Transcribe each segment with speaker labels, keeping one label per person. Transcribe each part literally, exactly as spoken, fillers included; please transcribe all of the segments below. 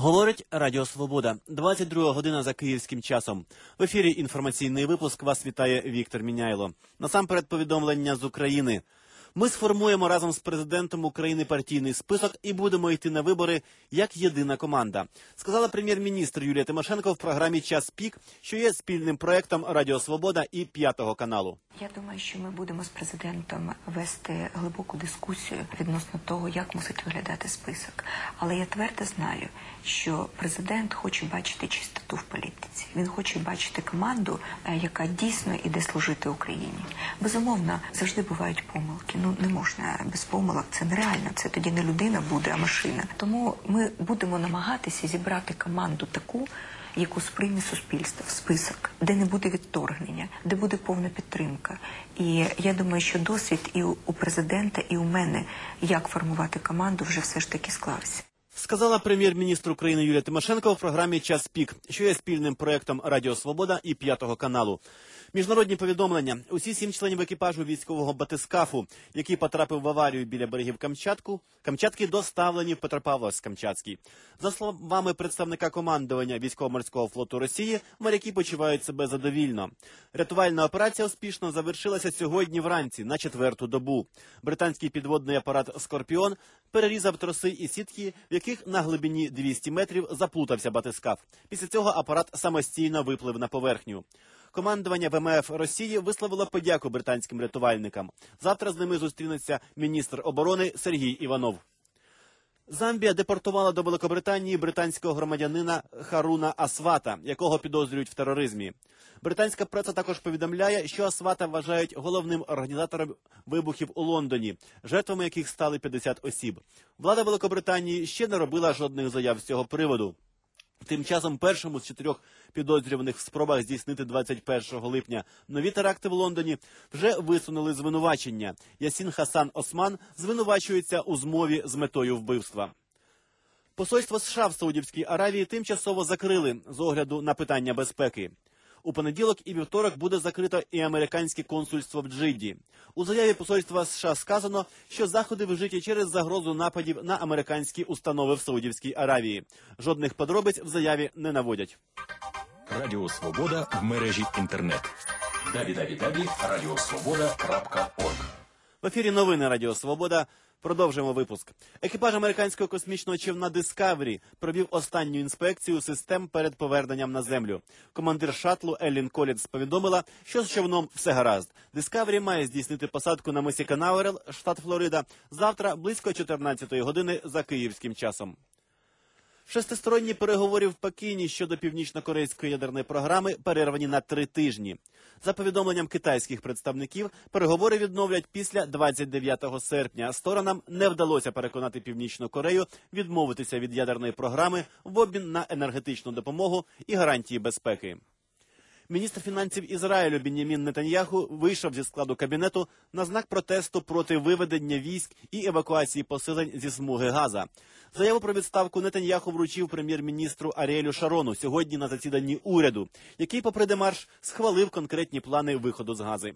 Speaker 1: Говорить Радіо Свобода. двадцять друга година за київським часом. В ефірі інформаційний випуск. Вас вітає Віктор Міняйло. Насамперед повідомлення з України. Ми сформуємо разом з президентом України партійний список і будемо йти на вибори як єдина команда, сказала прем'єр-міністр Юлія Тимошенко в програмі «Час пік», що є спільним проєктом Радіо Свобода і П'ятого каналу.
Speaker 2: Я думаю, що ми будемо з президентом вести глибоку дискусію відносно того, як мусить виглядати список. Але я твердо знаю, що президент хоче бачити чистоту в політиці. Він хоче бачити команду, яка дійсно іде служити Україні. Безумовно, завжди бувають помилки. Ну, не можна без помилок, це нереально. Це тоді не людина буде, а машина. Тому ми будемо намагатися зібрати команду таку, яку сприйме суспільство, в список, де не буде відторгнення, де буде повна підтримка. І я думаю, що досвід і у президента, і у мене, як формувати команду, вже все ж таки склався.
Speaker 1: Сказала прем'єр-міністр України Юлія Тимошенко в програмі «Час пік», що є спільним проєктом Радіо Свобода і П'ятого каналу. Міжнародні повідомлення. Усі сім членів екіпажу військового батискафу, який потрапив в аварію біля берегів Камчатку, Камчатки, доставлені в Петропавловськ-Камчатський. За словами представника командування військово-морського флоту Росії, моряки почувають себе задовільно. Рятувальна операція успішно завершилася сьогодні вранці, на четверту добу. Британський підводний апарат «Скорпіон» перерізав троси і сітки, в яких на глибині двісті метрів заплутався батискаф. Після цього апарат самостійно виплив на поверхню. Командування В М Ф Росії висловило подяку британським рятувальникам. Завтра з ними зустрінеться міністр оборони Сергій Іванов. Замбія депортувала до Великобританії британського громадянина Харуна Асвата, якого підозрюють в тероризмі. Британська преса також повідомляє, що Асвата вважають головним організатором вибухів у Лондоні, жертвами яких стали п'ятдесят осіб. Влада Великобританії ще не робила жодних заяв з цього приводу. Тим часом першому з чотирьох підозрюваних в спробах здійснити двадцять першого липня нові теракти в Лондоні вже висунули звинувачення. Ясін Хасан Осман звинувачується у змові з метою вбивства. Посольство США в Саудівській Аравії тимчасово закрили з огляду на питання безпеки. У понеділок і вівторок буде закрито і американське консульство в Джидді. У заяві посольства США сказано, що заходи вжиті через загрозу нападів на американські установи в Саудівській Аравії. Жодних подробиць в заяві не наводять.
Speaker 3: Радіо Свобода в мережі інтернет. дабл ю дабл ю дабл ю крапка радіо свобода крапка орг.
Speaker 1: В ефірі новини Радіо Свобода. Продовжуємо випуск. Екіпаж американського космічного човна «Дискавері» провів останню інспекцію систем перед поверненням на Землю. Командир шатлу Еллін Колінс повідомила, що з човном все гаразд. «Дискавері» має здійснити посадку на мисі Канаверал, штат Флорида, завтра близько чотирнадцятої години за київським часом. Шестисторонні переговори в Пекіні щодо північно-корейської ядерної програми перервані на три тижні. За повідомленням китайських представників, переговори відновлять після двадцять дев'ятого серпня. Сторонам не вдалося переконати Північну Корею відмовитися від ядерної програми в обмін на енергетичну допомогу і гарантії безпеки. Міністр фінансів Ізраїлю Бін'ямін Нетаньяху вийшов зі складу кабінету на знак протесту проти виведення військ і евакуації поселень зі смуги Газа. Заяву про відставку Нетаньяху вручив прем'єр-міністру Аріелю Шарону сьогодні на засіданні уряду, який, попри демарш, схвалив конкретні плани виходу з Гази.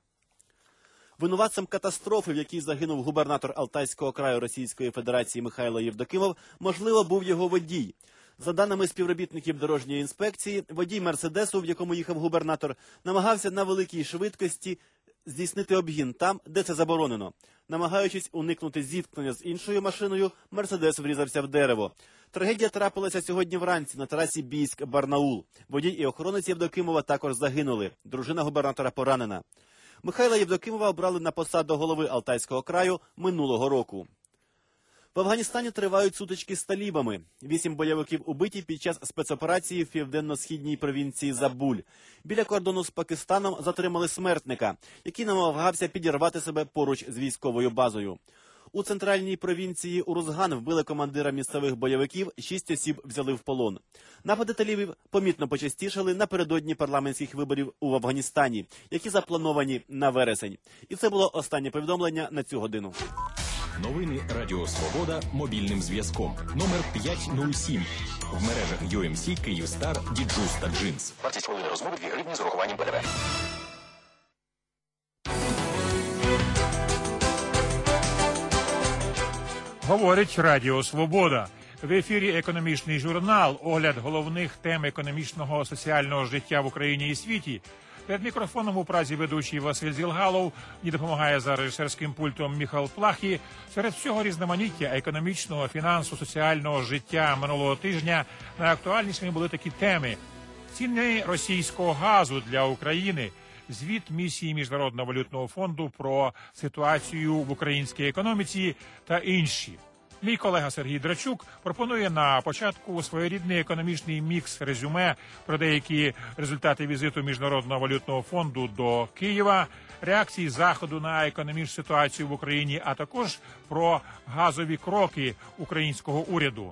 Speaker 1: Винуватцем катастрофи, в якій загинув губернатор Алтайського краю Російської Федерації Михайло Євдокимов, можливо, був його водій. За даними співробітників дорожньої інспекції, водій «Мерседесу», в якому їхав губернатор, намагався на великій швидкості здійснити обгін там, де це заборонено. Намагаючись уникнути зіткнення з іншою машиною, «Мерседес» врізався в дерево. Трагедія трапилася сьогодні вранці на трасі Бійськ-Барнаул. Водій і охоронець Євдокимова також загинули. Дружина губернатора поранена. Михайла Євдокимова обрали на посаду голови Алтайського краю минулого року. В Афганістані тривають сутички з талібами. Вісім бойовиків убиті під час спецоперації в південно-східній провінції Забуль. Біля кордону з Пакистаном затримали смертника, який намагався підірвати себе поруч з військовою базою. У центральній провінції Урузган вбили командира місцевих бойовиків, шість осіб взяли в полон. Напади талібів помітно почастішали напередодні парламентських виборів у Афганістані, які заплановані на вересень. І це було останнє повідомлення на цю годину.
Speaker 3: Новини Радіо Свобода мобільним зв'язком. Номер п'ять нуль сім. В мережах ю ем сі, Київстар, Діджус та Джинс. Вартість хвилини розмови дві гривні з урахуванням Пе Де Ве.
Speaker 4: Говорить Радіо Свобода. В ефірі «Економічний журнал», огляд головних тем економічного соціального життя в Україні і світі. Перед мікрофоном у Празі ведучий Василь Зілгалов, і допомагає за режисерським пультом Міхал Плахі. Серед всього різноманіття економічного, фінансу, соціального життя минулого тижня найактуальнішими були такі теми: ціни російського газу для України, звіт місії Міжнародного валютного фонду про ситуацію в українській економіці та інші. Мій колега Сергій Драчук пропонує на початку своєрідний економічний мікс-резюме про деякі результати візиту Міжнародного валютного фонду до Києва, реакції Заходу на економічну ситуацію в Україні, а також про газові кроки українського уряду.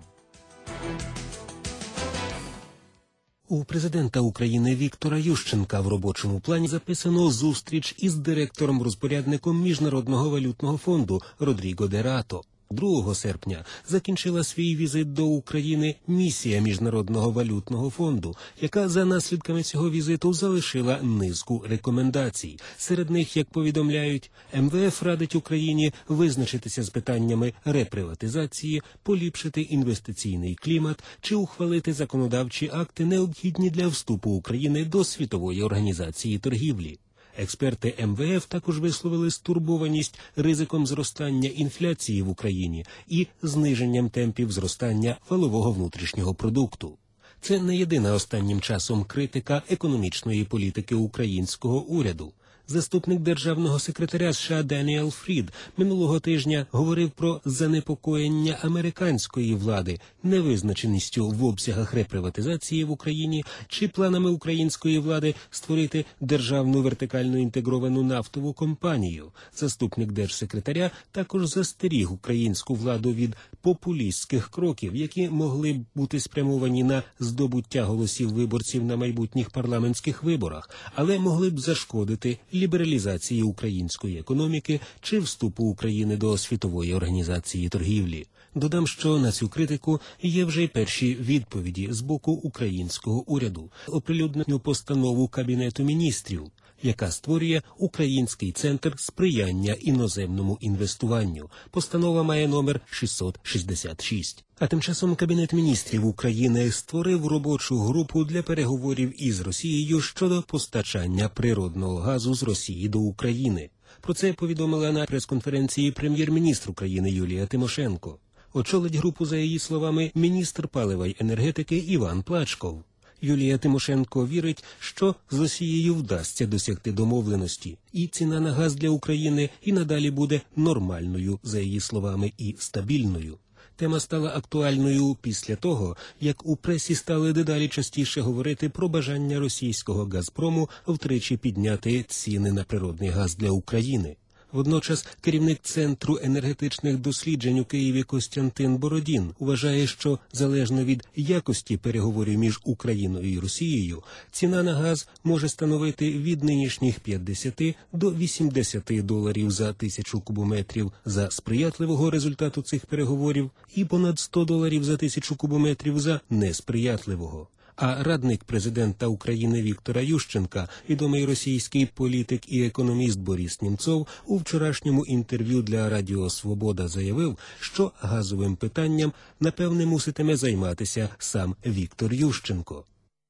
Speaker 5: У президента України Віктора Ющенка в робочому плані записано зустріч із директором-розпорядником Міжнародного валютного фонду Родріго де Рато. другого серпня закінчила свій візит до України місія Міжнародного валютного фонду, яка за наслідками цього візиту залишила низку рекомендацій. Серед них, як повідомляють, ем ве еф радить Україні визначитися з питаннями реприватизації, поліпшити інвестиційний клімат чи ухвалити законодавчі акти, необхідні для вступу України до Світової організації торгівлі. Експерти ем ве еф також висловили стурбованість ризиком зростання інфляції в Україні і зниженням темпів зростання валового внутрішнього продукту. Це не єдина останнім часом критика економічної політики українського уряду. Заступник державного секретаря США Деніел Фрід минулого тижня говорив про занепокоєння американської влади невизначеністю в обсягах реприватизації в Україні чи планами української влади створити державну вертикально інтегровану нафтову компанію. Заступник держсекретаря також застеріг українську владу від популістських кроків, які могли б бути спрямовані на здобуття голосів виборців на майбутніх парламентських виборах, але могли б зашкодити лібералізації української економіки чи вступу України до Світової організації торгівлі. Додам, що на цю критику є вже й перші відповіді з боку українського уряду. Оприлюднену постанову Кабінету міністрів, яка створює Український центр сприяння іноземному інвестуванню. Постанова має номер шістсот шістдесят шість. А тим часом Кабінет міністрів України створив робочу групу для переговорів із Росією щодо постачання природного газу з Росії до України. Про це повідомила на прес-конференції прем'єр-міністр України Юлія Тимошенко. Очолить групу, за її словами, міністр палива й енергетики Іван Плачков. Юлія Тимошенко вірить, що з Росією вдасться досягти домовленості, і ціна на газ для України і надалі буде нормальною, за її словами, і стабільною. Тема стала актуальною після того, як у пресі стали дедалі частіше говорити про бажання російського «Газпрому» втричі підняти ціни на природний газ для України. Водночас керівник Центру енергетичних досліджень у Києві Костянтин Бородін вважає, що залежно від якості переговорів між Україною і Росією, ціна на газ може становити від нинішніх п'ятдесят до вісімдесят доларів за тисячу кубометрів за сприятливого результату цих переговорів і понад сто доларів за тисячу кубометрів за несприятливого. А радник президента України Віктора Ющенка, відомий російський політик і економіст Борис Німцов, у вчорашньому інтерв'ю для Радіо Свобода заявив, що газовим питанням, напевне, муситиме займатися сам Віктор Ющенко.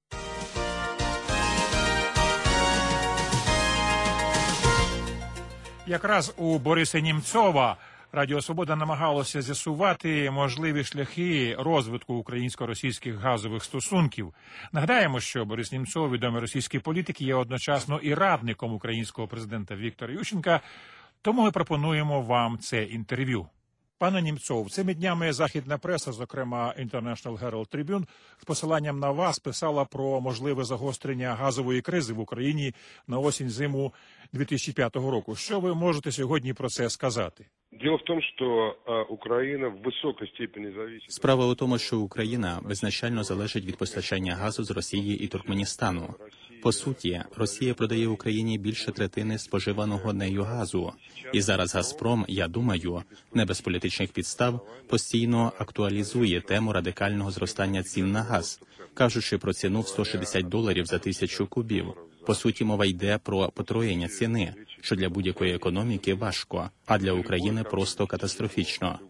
Speaker 4: Якраз у Бориса Німцова Радіо Свобода намагалося з'ясувати можливі шляхи розвитку українсько-російських газових стосунків. Нагадаємо, що Борис Німцов, відомий російський політик, є одночасно і радником українського президента Віктора Ющенка, тому ми пропонуємо вам це інтерв'ю. Пане Німцов, цими днями західна преса, зокрема International Herald Tribune, з посиланням на вас писала про можливе загострення газової кризи в Україні на осінь-зиму дві тисячі п'ятого року. Що ви можете сьогодні про це сказати?
Speaker 6: Дело в том, что Украина в высокой степени зависит...
Speaker 7: Справа у тому, що Україна визначально залежить від постачання газу з Росії і Туркменістану. По суті, Росія продає Україні більше третини споживаного нею газу. І зараз «Газпром», я думаю, не без політичних підстав, постійно актуалізує тему радикального зростання цін на газ, кажучи про ціну в сто шістдесят доларів за тисячу кубів. По суті, мова йде про потроєння ціни, що для будь-якої економіки важко, а для України просто катастрофічно.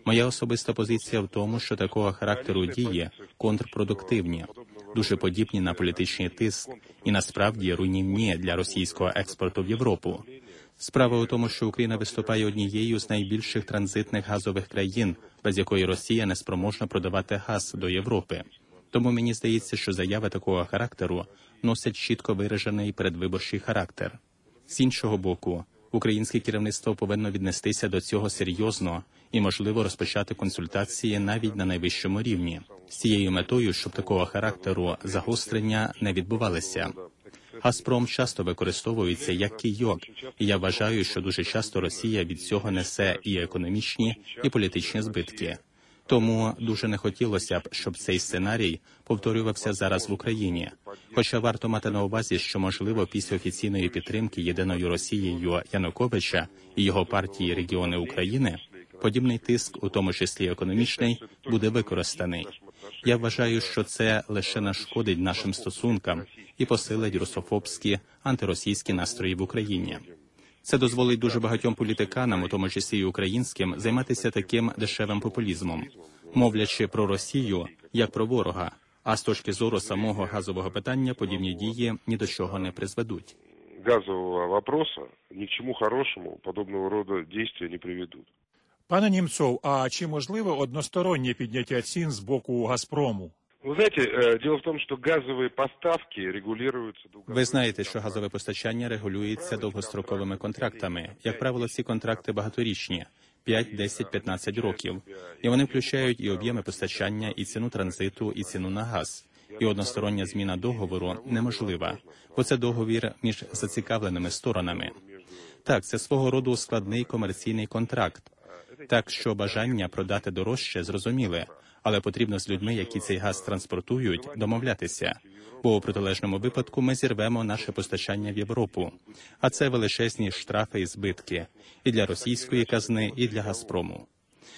Speaker 7: Моя особиста позиція в тому, що такого характеру дії контрпродуктивні, дуже подібні на політичний тиск і насправді руйнівні для російського експорту в Європу. Справа у тому, що Україна виступає однією з найбільших транзитних газових країн, без якої Росія не спроможна продавати газ до Європи. Тому мені здається, що заяви такого характеру носять чітко виражений передвиборчий характер. З іншого боку, українське керівництво повинно віднестися до цього серйозно і, можливо, розпочати консультації навіть на найвищому рівні, з цією метою, щоб такого характеру загострення не відбувалися. «Газпром» часто використовується як кийок, і я вважаю, що дуже часто Росія від цього несе і економічні, і політичні збитки. Тому дуже не хотілося б, щоб цей сценарій повторювався зараз в Україні. Хоча варто мати на увазі, що, можливо, після офіційної підтримки єдиною Росією Януковича і його партії «Регіони України» подібний тиск, у тому числі економічний, буде використаний. Я вважаю, що це лише нашкодить нашим стосункам і посилить русофобські, антиросійські настрої в Україні. Це дозволить дуже багатьом політиканам, у тому числі й українським, займатися таким дешевим популізмом, мовлячи про Росію як про ворога, а з точки зору самого газового питання подібні дії ні до чого не призведуть.
Speaker 6: Газового вопроса ні к чому хорошому подобного роду дійства не приведуть.
Speaker 4: Пане Німцов, а чи можливе одностороннє підняття цін з боку «Газпрому»?
Speaker 6: Ви знаєте, діло в тому, що газові поставки регулюються...
Speaker 7: Ви знаєте, що газове постачання регулюється довгостроковими контрактами. Як правило, ці контракти багаторічні – п'ять, десять, п'ятнадцять років. І вони включають і об'єми постачання, і ціну транзиту, і ціну на газ. І одностороння зміна договору неможлива, бо це договір між зацікавленими сторонами. Так, це свого роду складний комерційний контракт. Так що бажання продати дорожче зрозуміле, але потрібно з людьми, які цей газ транспортують, домовлятися. Бо у протилежному випадку ми зірвемо наше постачання в Європу. А це величезні штрафи і збитки і для російської казни, і для «Газпрому»,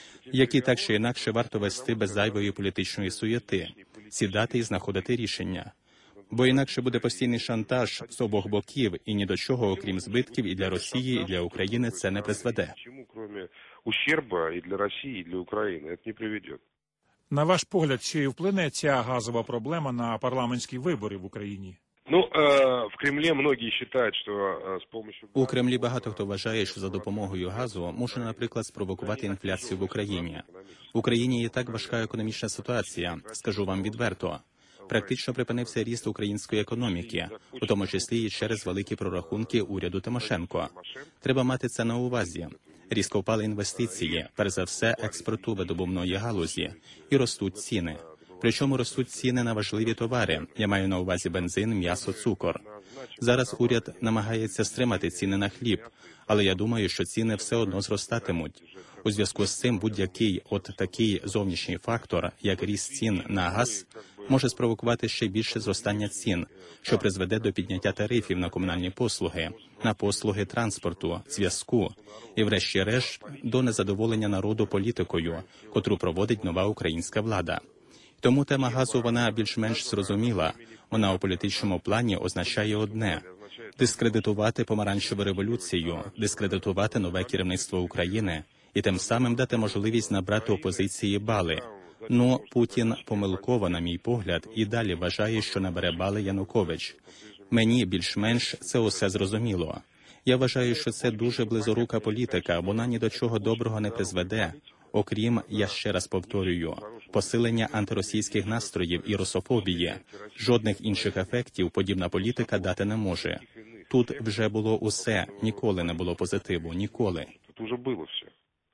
Speaker 7: які так чи інакше варто вести без зайвої політичної суєти, сідати і знаходити рішення. Бо інакше буде постійний шантаж з обох боків, і ні до чого, окрім збитків, і для Росії, і для України це не призведе.
Speaker 6: Кроме ущерба і для Росії, і для України, це не приведе.
Speaker 4: На ваш погляд, чи вплине ця газова проблема на парламентські вибори в Україні?
Speaker 6: Ну, в Кремлі многі вважають, що з допомогою...
Speaker 7: У Кремлі багато хто вважає, що за допомогою газу можна, наприклад, спровокувати інфляцію в Україні. В Україні є так важка економічна ситуація, скажу вам відверто. Практично припинився ріст української економіки, у тому числі і через великі прорахунки уряду Тимошенко. Треба мати це на увазі. Різко впали інвестиції, перш за все експорту видобувної галузі, і ростуть ціни. Причому ростуть ціни на важливі товари, я маю на увазі бензин, м'ясо, цукор. Зараз уряд намагається стримати ціни на хліб, але я думаю, що ціни все одно зростатимуть. У зв'язку з цим будь-який от такий зовнішній фактор, як ріст цін на газ, може спровокувати ще більше зростання цін, що призведе до підняття тарифів на комунальні послуги, на послуги транспорту, зв'язку і, врешті-решт, до незадоволення народу політикою, котру проводить нова українська влада. Тому тема газу, вона більш-менш зрозуміла. Вона у політичному плані означає одне – дискредитувати помаранчеву революцію, дискредитувати нове керівництво України і тим самим дати можливість набрати опозиції бали. Ну, Путін помилково, на мій погляд, і далі вважає, що набере бали Янукович. Мені більш-менш це усе зрозуміло. Я вважаю, що це дуже близорука політика, вона ні до чого доброго не призведе. Окрім, я ще раз повторюю, посилення антиросійських настроїв і русофобії. Жодних інших ефектів подібна політика дати не може. Тут вже було усе, ніколи не було позитиву, ніколи.
Speaker 6: Тут вже було все.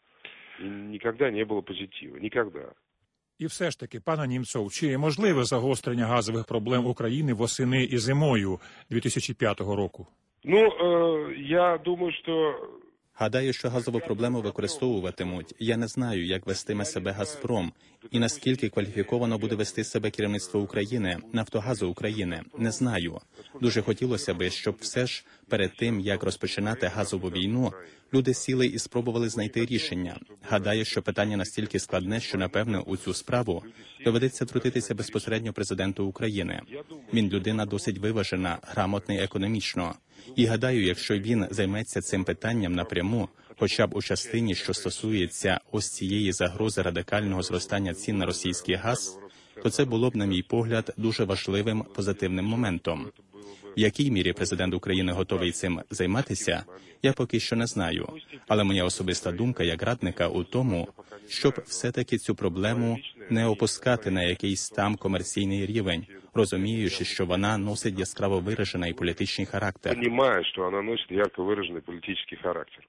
Speaker 6: І ніколи не було позитиву, ніколи.
Speaker 4: І все ж таки, пане Німцов, чи можливе загострення газових проблем України восени і зимою дві тисячі п'ятого року?
Speaker 6: Ну, е, я думаю, що...
Speaker 7: Гадаю, що газову проблему використовуватимуть. Я не знаю, як вестиме себе «Газпром» і наскільки кваліфіковано буде вести себе керівництво України, «Нафтогазу України». Не знаю. Дуже хотілося би, щоб все ж перед тим, як розпочинати газову війну, люди сіли і спробували знайти рішення. Гадаю, що питання настільки складне, що, напевно, у цю справу доведеться втрутитися безпосередньо президенту України. Він людина досить виважена, грамотний економічно. І гадаю, якщо він займеться цим питанням напряму, хоча б у частині, що стосується ось цієї загрози радикального зростання цін на російський газ, то це було б, на мій погляд, дуже важливим позитивним моментом. В якій мірі президент України готовий цим займатися, я поки що не знаю. Але моя особиста думка як радника у тому, щоб все-таки цю проблему не опускати на якийсь там комерційний рівень, розуміючи, що вона носить яскраво виражений політичний характер.
Speaker 6: Понимаю, що вона носить ярко виражений політичний характер.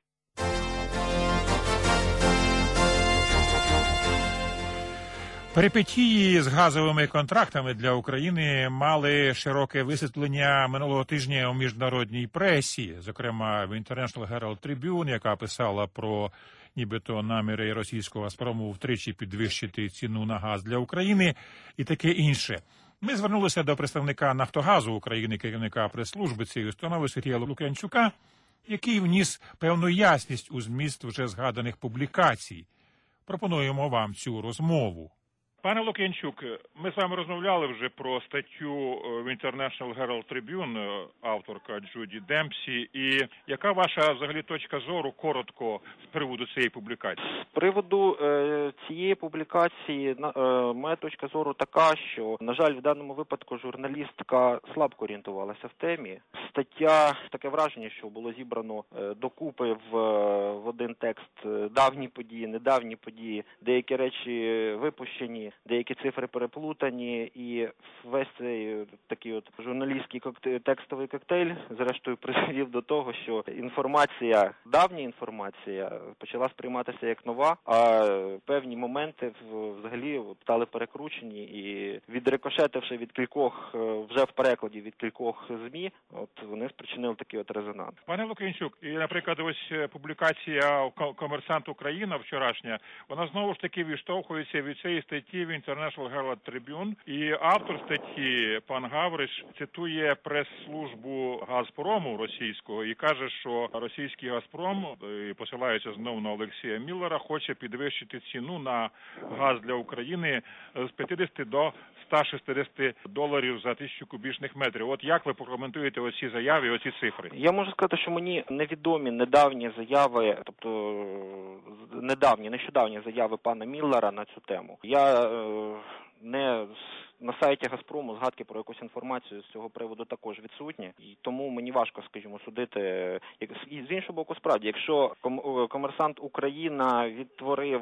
Speaker 4: Перипетії з газовими контрактами для України мали широке висвітлення минулого тижня у міжнародній пресі, зокрема в International Herald Tribune, яка писала про нібито наміри російського «Газпрому» втричі підвищити ціну на газ для України і таке інше. Ми звернулися до представника «Нафтогазу» України, керівника прес-служби цієї установи Сергія Лук'янчука, який вніс певну ясність у зміст вже згаданих публікацій. Пропонуємо вам цю розмову. Пане Лук'янчук, ми з вами розмовляли вже про статтю в International Herald Tribune, авторка Джуді Демпсі, і яка ваша взагалі точка зору, коротко, з приводу цієї публікації?
Speaker 8: З приводу е, цієї публікації, е, моя точка зору така, що, на жаль, в даному випадку журналістка слабко орієнтувалася в темі. Стаття, таке враження, що було зібрано е, докупи в, в один текст давні події, недавні події, деякі речі випущені, деякі цифри переплутані, і весь цей такий от журналістський коктейль, текстовий коктейль, зрештою, призвів до того, що інформація, давня інформація, почала сприйматися як нова, а певні моменти взагалі стали перекручені і, відрикошетивши від кількох, вже в перекладі від кількох ЗМІ, от вони спричинили такий от резонанс.
Speaker 4: Пане Лук'янчук, і, наприклад, ось публікація «Комерсант Україна» вчорашня, вона знову ж таки відштовхується від цієї статті в International Herald Tribune, і автор статті, пан Гавриш, цитує прес-службу «Газпрому» російського і каже, що російський «Газпром», і посилається знову на Олексія Міллера, хоче підвищити ціну на газ для України з п'ятдесят до ста шістдесят доларів за тисячу кубічних метрів. От як ви прокоментуєте оці заяви, оці цифри?
Speaker 8: Я можу сказати, що мені невідомі недавні заяви, тобто недавні, нещодавні заяви пана Міллера на цю тему. Я е, не на сайті «Газпрому» згадки про якусь інформацію з цього приводу також відсутні, і тому мені важко, скажімо, судити. І з іншого боку, справді, якщо «Комерсант Україна» відтворив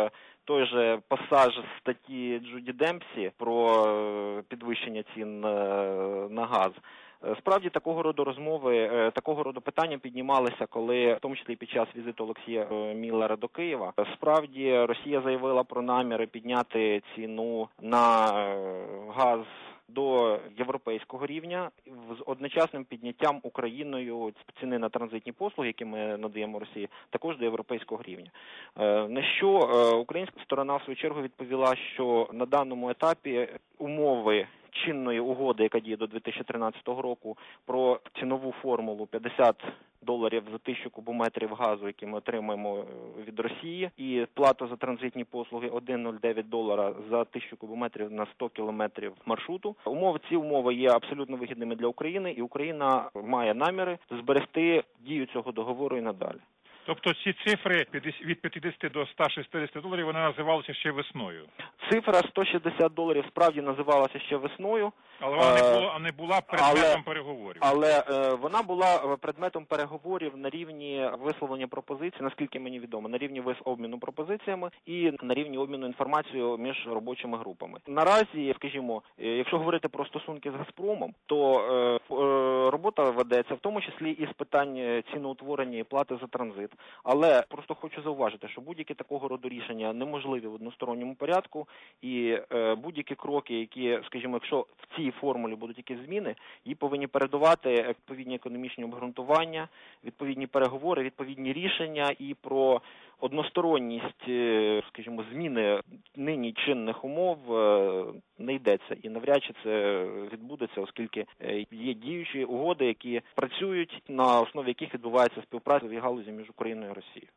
Speaker 8: той же пасаж статті Джуді Демпсі про підвищення цін на газ, справді, такого роду розмови, такого роду питання піднімалися, коли, в тому числі під час візиту Олексія Міллера до Києва, справді Росія заявила про наміри підняти ціну на газ до європейського рівня з одночасним підняттям Україною ціни на транзитні послуги, які ми надаємо Росії, також до європейського рівня. На що українська сторона в свою чергу відповіла, що на даному етапі умови чинної угоди, яка діє до дві тисячі тринадцятого року, про цінову формулу п'ятдесят доларів за тисячу кубометрів газу, які ми отримаємо від Росії, і плата за транзитні послуги один цілих нуль дев'ять долара за тисячу кубометрів на сто кілометрів маршруту. Умови, ці умови є абсолютно вигідними для України, і Україна має наміри зберегти дію цього договору і надалі.
Speaker 4: Тобто ці цифри від п'ятдесят до ста шістдесят доларів, вони називалися ще весною?
Speaker 8: Цифра сто шістдесят доларів справді називалася ще весною.
Speaker 4: Але вона не була, не була предметом але, переговорів.
Speaker 8: Але е, вона була предметом переговорів на рівні висловлення пропозицій, наскільки мені відомо, на рівні обміну пропозиціями і на рівні обміну інформацією між робочими групами. Наразі, скажімо, якщо говорити про стосунки з «Газпромом», то е, е, робота ведеться в тому числі і з питань ціноутворення і плати за транзит. Але просто хочу зауважити, що будь-які такого роду рішення неможливі в односторонньому порядку, і е, будь-які кроки, які, скажімо, якщо в цій формулі будуть якісь зміни, її повинні передувати відповідні економічні обґрунтування, відповідні переговори, відповідні рішення, і про односторонність, скажімо, зміни нині чинних умов не йдеться. І навряд чи це відбудеться, оскільки є діючі угоди, які працюють, на основі яких відбувається співпраця в галузі між Україною і Росією.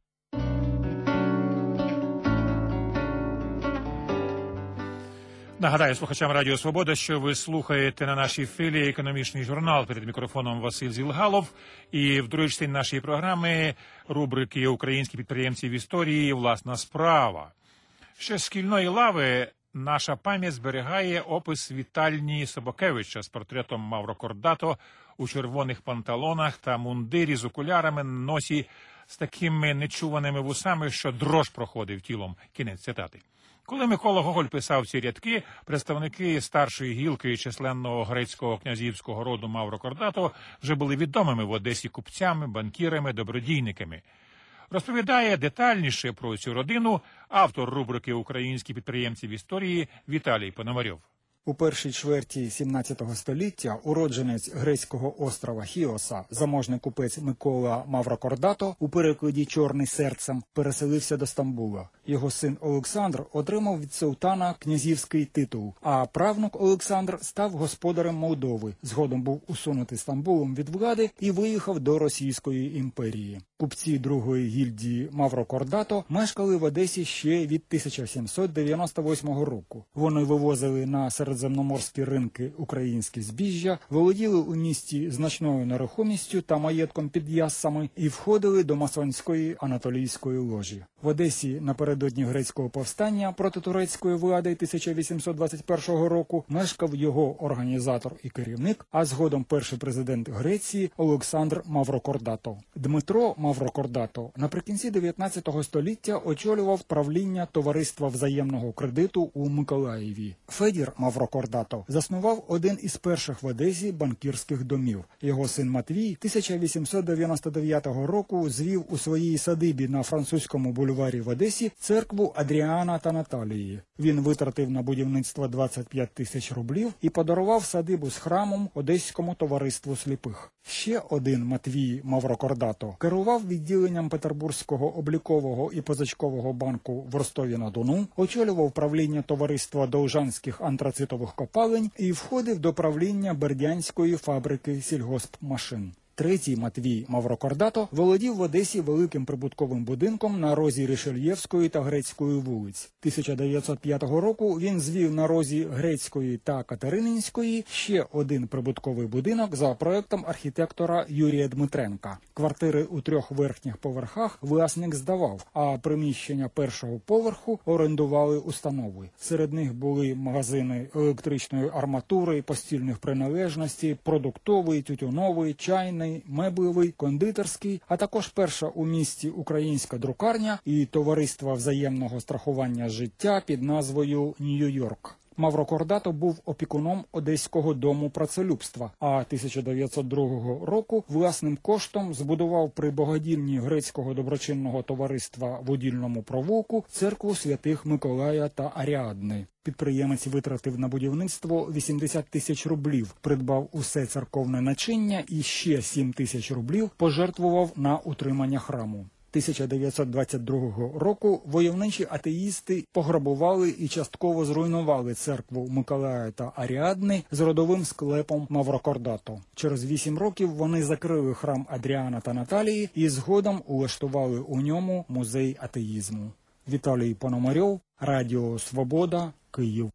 Speaker 4: Нагадаю слухачам Радіо Свобода, що ви слухаєте на нашій філії економічний журнал. Перед мікрофоном Василь Зілгалов. І в другій частині нашої програми рубрики «Українські підприємці в історії. Власна справа». Ще з шкільної лави наша пам'ять зберігає опис вітальні Собакевича з портретом Мавро Кордато у червоних панталонах та мундирі з окулярами на носі з такими нечуваними вусами, що дрож проходив тілом. Кінець цитати. Коли Микола Гоголь писав ці рядки, представники старшої гілки численного грецького князівського роду Мавро Кордато вже були відомими в Одесі купцями, банкірами, добродійниками. Розповідає детальніше про цю родину автор рубрики «Українські підприємці в історії» Віталій Пономарьов.
Speaker 9: У першій чверті сімнадцятого століття уродженець грецького острова Хіоса, заможний купець Микола Мавро Кордато, у перекладі «Чорний серцем», переселився до Стамбула. Його син Олександр отримав від султана князівський титул, а правнук Олександр став господарем Молдови. Згодом був усунутий Стамбулом від влади і виїхав до Російської імперії. Купці другої гільдії Мавро Кордато мешкали в Одесі ще від тисяча сімсот дев'яносто восьмого року. Вони вивозили на середземноморські ринки українське збіжжя, володіли у місті значною нерухомістю та маєтком під Яссами і входили до масонської анатолійської ложі. В Одесі напередодні грецького повстання проти турецької влади тисяча вісімсот двадцять першого року мешкав його організатор і керівник, а згодом перший президент Греції Олександр Мавро Кордато. Дмитро Мавро Кордато наприкінці дев'ятнадцятого століття очолював правління товариства взаємного кредиту у Миколаєві. Федір Мавро Кордато заснував один із перших в Одесі банкірських домів. Його син Матвій тисяча вісімсот дев'яносто дев'ятого року звів у своїй садибі на французькому бульварі в Одесі церкву Адріана та Наталії. Він витратив на будівництво двадцять п'ять тисяч рублів і подарував садибу з храмом Одеському товариству сліпих. Ще один Матвій Мавро Кордато керував відділенням Петербурзького облікового і позичкового банку в Ростові-на-Дону, очолював правління товариства Должанських антрацитових копалень і входив до правління Бердянської фабрики сільгоспмашин. Третій Матвій Мавро Кордато володів в Одесі великим прибутковим будинком на розі Ришельєвської та Грецької вулиць. тисяча дев'ятсот п'ятого року він звів на розі Грецької та Катерининської ще один прибутковий будинок за проектом архітектора Юрія Дмитренка. Квартири у трьох верхніх поверхах власник здавав, а приміщення першого поверху орендували установи. Серед них були магазини електричної арматури, постільних приналежностей, продуктовий, тютюновий, чайний, меблевий, кондитерський, а також перша у місті українська друкарня і товариство взаємного страхування життя під назвою «Нью-Йорк». Мавро Кордато був опікуном Одеського дому працелюбства, а тисяча дев'ятсот другого року власним коштом збудував при богодільні грецького доброчинного товариства в Удільному провулку церкву святих Миколая та Аріадни. Підприємець витратив на будівництво вісімдесят тисяч рублів, придбав усе церковне начиння і ще сім тисяч рублів пожертвував на утримання храму. тисяча дев'ятсот двадцять другого року войовничі атеїсти пограбували і частково зруйнували церкву Миколая та Аріадни з родовим склепом Мавро Кордато. Через вісім років вони закрили храм Адріана та Наталії і згодом улаштували у ньому музей атеїзму. Віталій Пономарьов, Радіо Свобода, Київ.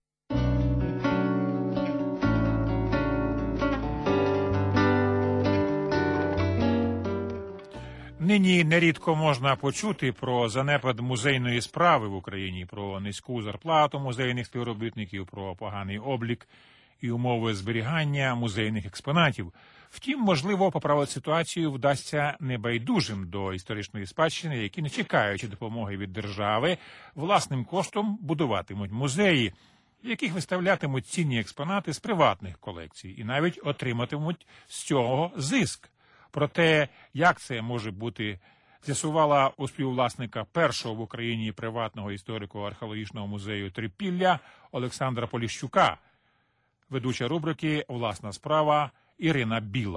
Speaker 4: Нині нерідко можна почути про занепад музейної справи в Україні, про низьку зарплату музейних співробітників, про поганий облік і умови зберігання музейних експонатів. Втім, можливо, поправити ситуацію вдасться небайдужим до історичної спадщини, які, не чекаючи допомоги від держави, власним коштом будуватимуть музеї, в яких виставлятимуть цінні експонати з приватних колекцій і навіть отриматимуть з цього зиск. Про те, як це може бути, з'ясувала у співвласника першого в Україні приватного історико-археологічного музею Трипілля Олександра Поліщука, ведуча рубрики «Власна справа» Ірина Біла.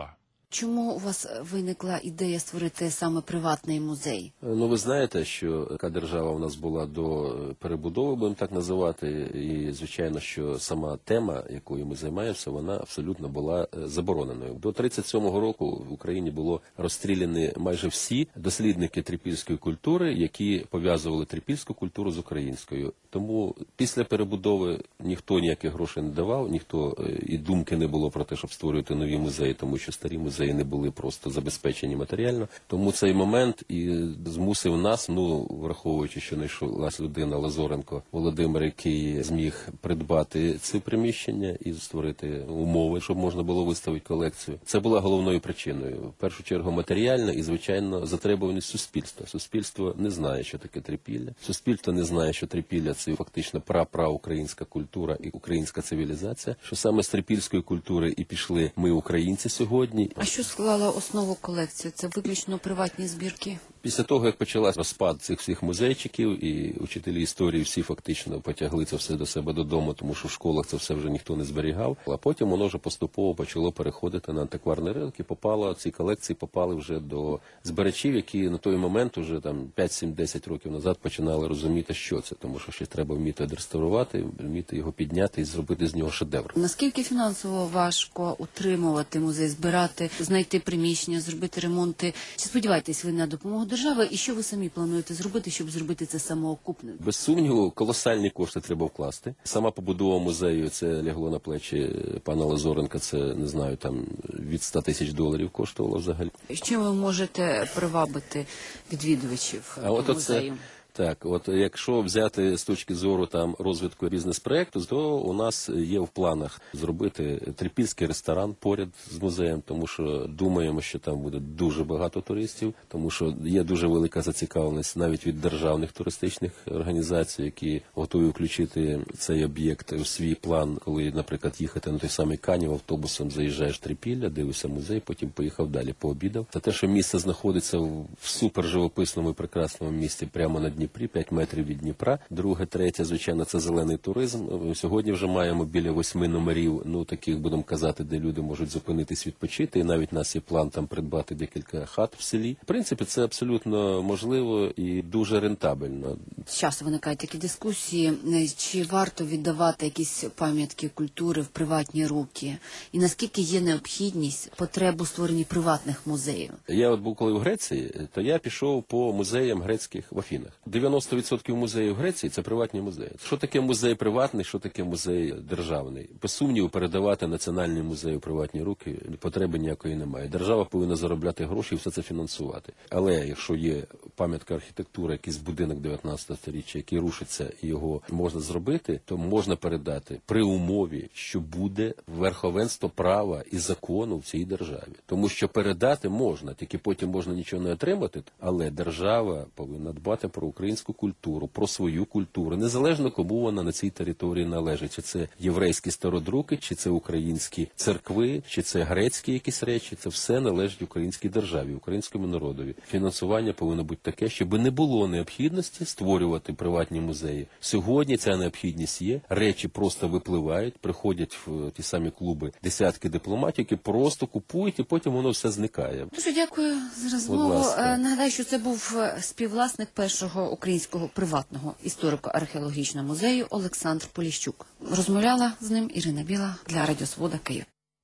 Speaker 10: Чому у вас виникла ідея створити саме приватний музей?
Speaker 11: Ну, ви знаєте, що яка держава у нас була до перебудови, будемо так називати, і, звичайно, що сама тема, якою ми займаємося, вона абсолютно була забороненою. До тридцять сьомого року в Україні було розстріляні майже всі дослідники трипільської культури, які пов'язували трипільську культуру з українською. Тому після перебудови ніхто ніяких грошей не давав, ніхто і думки не було про те, щоб створювати нові музеї, тому що старі музеї не були просто забезпечені матеріально. Тому цей момент і змусив нас, ну, враховуючи, що знайшлась людина Лазоренко Володимир, який зміг придбати це приміщення і створити умови, щоб можна було виставити колекцію. Це була головною причиною. В першу чергу матеріальна і, звичайно, затребуваність суспільства. Суспільство не знає, що таке трипілля. Суспільство не знає, що трипілля – це фактично пра-пра-українська культура і українська цивілізація, що саме з трипільської культури і пішли ми, українці, сьогодні.
Speaker 10: А що склало основу колекції? Це виключно приватні збірки?
Speaker 11: Після того, як почався розпад цих всіх музейчиків, і учителі історії всі фактично потягли це все до себе додому, тому що в школах це все вже ніхто не зберігав, а потім воно вже поступово почало переходити на антикварний ринок і попало, ці колекції попали вже до збирачів, які на той момент, уже там п'ять-сім-десять років назад, починали розуміти, що це, тому що ще треба вміти відреставрувати, вміти його підняти і зробити з нього шедевр.
Speaker 10: Наскільки фінансово важко утримувати музей, збирати, знайти приміщення, зробити ремонти? Чи сподіваєтесь ви на допомогу держави? І що ви самі плануєте зробити, щоб зробити це самоокупним?
Speaker 11: Без сумніву, колосальні кошти треба вкласти. Сама побудова музею, це лягло на плечі пана Лазоренка, це, не знаю, там від ста тисяч доларів коштувало взагалі.
Speaker 10: Чим ви можете привабити відвідувачів
Speaker 11: а от
Speaker 10: музею?
Speaker 11: Оце... Так, от якщо взяти з точки зору там розвитку бізнес-проекту, то у нас є в планах зробити трипільський ресторан поряд з музеєм, тому що думаємо, що там буде дуже багато туристів, тому що є дуже велика зацікавленість навіть від державних туристичних організацій, які готові включити цей об'єкт у свій план, коли, наприклад, їхати на той самий Канів автобусом, заїжджаєш в Трипілля, дивишся музей, потім поїхав далі, пообідав. Та те, що місце знаходиться в супер живописному і прекрасному місці прямо на Дніпрі, п'ять метрів від Дніпра. Друге, третє, звичайно, це зелений туризм. Сьогодні вже маємо біля восьми номерів, ну, таких, будемо казати, де люди можуть зупинитись, відпочити. І навіть у нас є план там придбати декілька хат в селі. В принципі, це абсолютно можливо і дуже рентабельно.
Speaker 10: Часто виникають такі дискусії, чи варто віддавати якісь пам'ятки культури в приватні руки? І наскільки є необхідність, потребу створення приватних музеїв?
Speaker 11: Я от був коли в Греції, то я пішов по музеям грецьких в Афінах. дев'яносто відсотків музеїв Греції – це приватні музеї. Що таке музей приватний, що таке музей державний? Без сумніву, передавати національний музей у приватні руки потреби ніякої немає. Держава повинна заробляти гроші і все це фінансувати. Але якщо є пам'ятка архітектури, якийсь будинок дев'ятнадцятого сторіччя, який рушиться і його можна зробити, то можна передати при умові, що буде верховенство права і закону в цій державі. Тому що передати можна, тільки потім можна нічого не отримати, але держава повинна дбати про українську культуру, про свою культуру, незалежно кому вона на цій території належить. Чи це єврейські стародруки, чи це українські церкви, чи це грецькі якісь речі, це все належить українській державі, українському народові. Фінансування повинно бути таке, щоб не було необхідності створювати приватні музеї. Сьогодні ця необхідність є, речі просто випливають, приходять в ті самі клуби десятки дипломатів, які просто купують і потім воно все зникає.
Speaker 10: Дуже дякую за розмову. Нагадаю, що це був співвласник першого українського приватного історико-археологічного музею Олександр Поліщук. Розмовляла з ним Ірина Біла для Радіо Свобода, Київ.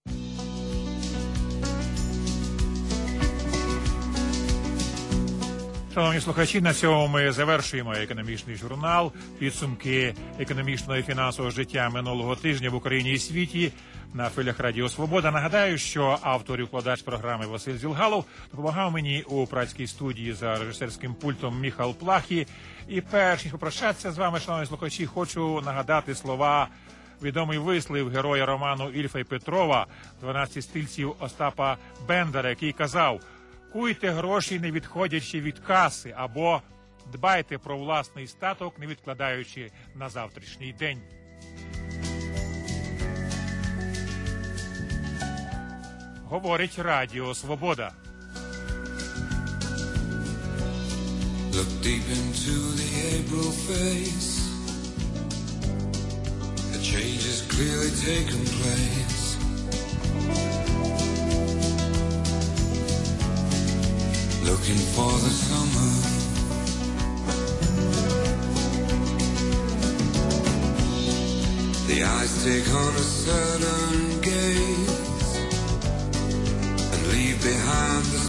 Speaker 4: Шановні слухачі, на цьому ми завершуємо економічний журнал, підсумки економічного і фінансового життя минулого тижня в Україні і світі на хвилях Радіо Свобода. Нагадаю, що автор і укладач програми Василь Зілгалов допомагав мені у працькій студії за режисерським пультом Міхал Плахі. І перш ніж попрощатися з вами, шановні слухачі, хочу нагадати слова, відомий вислів героя роману Ільфа і Петрова, дванадцять стильців Остапа Бендера, який казав: «Куйте гроші, не відходячи від каси», або «Дбайте про власний статок, не відкладаючи на завтрашній день». Говорить Радіо Свобода.
Speaker 12: Look deep into the April face. A change has clearly taken place. looking for the summer. The eyes take on a certain gaze and leave behind the